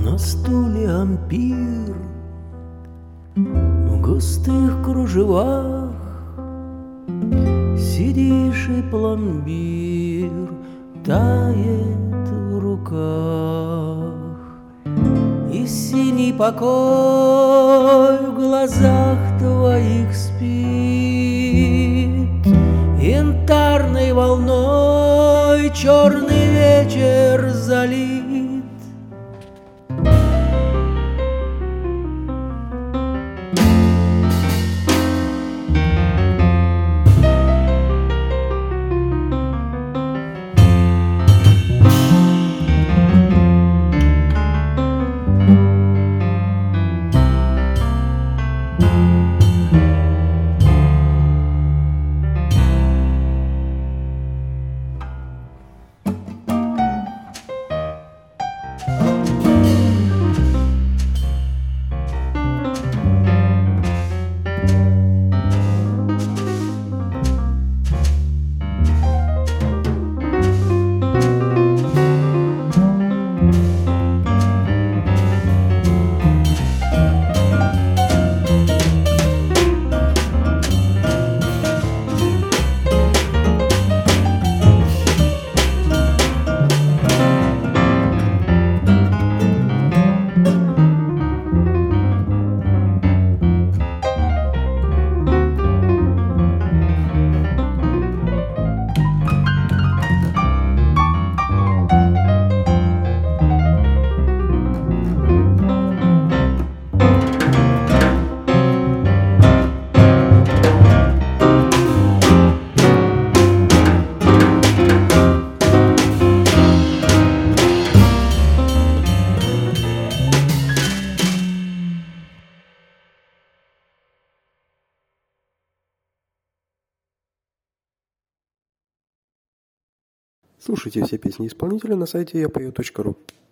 На стуле ампир в густых кружевах сидишь, и пломбир тает в руках, и синий покой в глазах твоих спит, янтарной волной черный вечер залит. Слушайте все песни исполнителя на сайте yapою.ru.